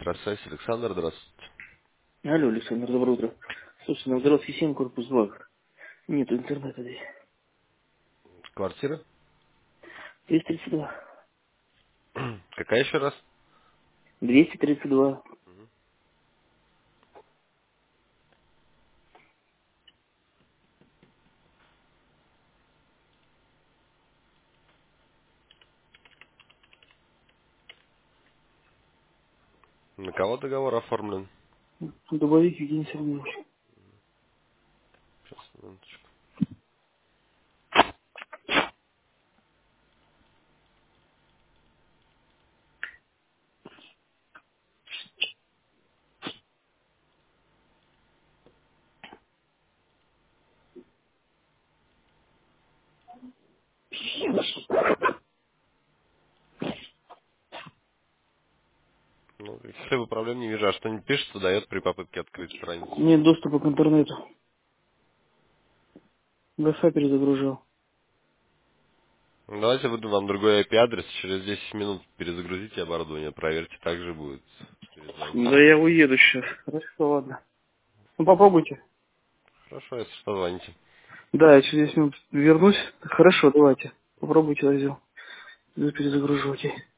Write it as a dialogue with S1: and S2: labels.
S1: Электросвязь, Александр, здравствуйте.
S2: Алло, Александр, доброе утро. Слушай, на Новгородский 7, корпус 2. Нет интернета здесь.
S1: Квартира?
S2: 232.
S1: Какая еще раз?
S2: 232.
S1: На кого договор оформлен?
S2: Дубовик Евгений Сергеевич.
S1: Сейчас, минуточку. Ну, если бы проблем не вижу, а что не пишется, дает при попытке открыть страницу.
S2: Нет доступа к интернету. Wi-Fi перезагружал.
S1: Ну, давайте выйду вам другой IP-адрес, через 10 минут перезагрузите оборудование, проверьте, так же будет. Перезвоните.
S2: Да я уеду сейчас. Хорошо, ладно. Ну попробуйте.
S1: Хорошо, если что, звоните.
S2: Да, я через 10 минут вернусь. Хорошо, давайте. Попробуйте раздел. Перезагружу, окей.